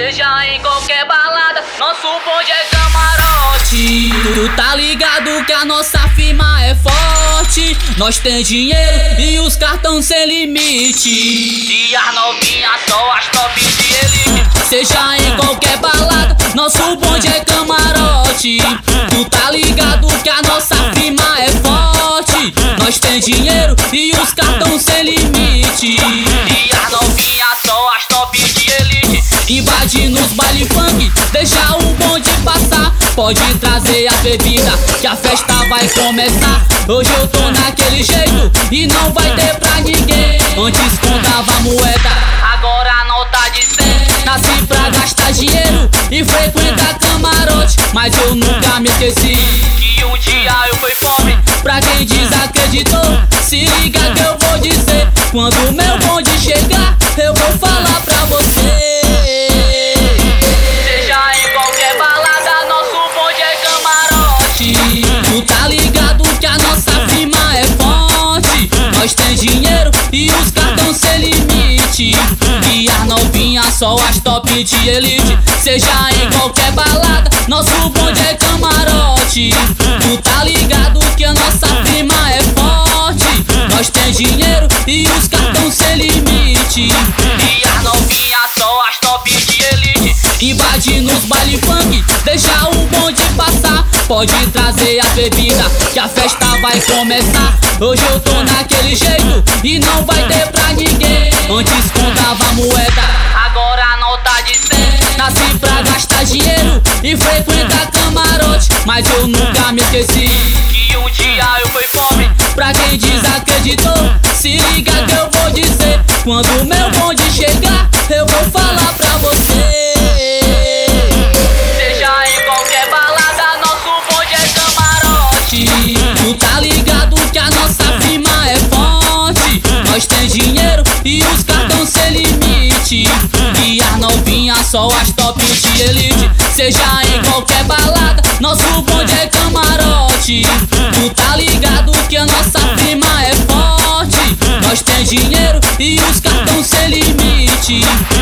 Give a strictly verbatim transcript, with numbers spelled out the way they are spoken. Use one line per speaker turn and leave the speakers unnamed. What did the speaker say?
Seja em qualquer balada, nosso bonde é camarote. Tu tá ligado que a nossa firma é forte. Nós tem dinheiro e os cartões sem limite. E as novinhas só as top de elite. Seja em qualquer balada, nosso bonde é camarote. Tu tá ligado que a nossa firma é forte. Nós tem dinheiro e os cartões sem limite. E as novinhas só as top de elite. Invade nos baile funk, deixa o bonde passar. Pode trazer a bebida que a festa vai começar. Hoje eu tô naquele jeito e não vai ter pra ninguém. Antes contava moeda, agora nota de cem. Nasci pra gastar dinheiro e frequentar camarote. Mas eu nunca me esqueci que um dia eu fui fome. Pra quem desacreditou, se liga que eu vou dizer. Quando meu bonde chegar, eu vou falar pra você. Seja em qualquer balada, nosso bonde é camarote. Tu tá ligado que a nossa firma é forte. Nós tem dinheiro e os cartões sem limite. E as novinhas só as top de elite. Seja em qualquer balada, nosso bonde é camarote. Tu tá ligado que a nossa firma é forte. Nós tem dinheiro e os cartões sem limite. E as novinhas só as top de elite. Invade nos baile funk, deixa o bonde passar. Pode trazer a bebida que a festa vai começar. Hoje eu tô naquele jeito e não vai ter pra ninguém. Antes contava moeda, agora nota de cem. Nasci pra gastar dinheiro e frequentar camarote. Mas eu nunca me esqueci que um dia eu fui fome. Pra quem desacreditou, se liga que eu vou dizer. Quando meu bonde chegar, eu vou falar pra você. Seja em qualquer balada, nosso bonde é camarote. Tu tá ligado que a nossa firma é forte. Nós tem dinheiro e os cartões sem limite. E as novinhas só as top de elite. Seja em qualquer balada, nosso bonde é camarote. Tu tá ligado que a nossa firma é forte. Nós tem dinheiro e os cartões sem limite.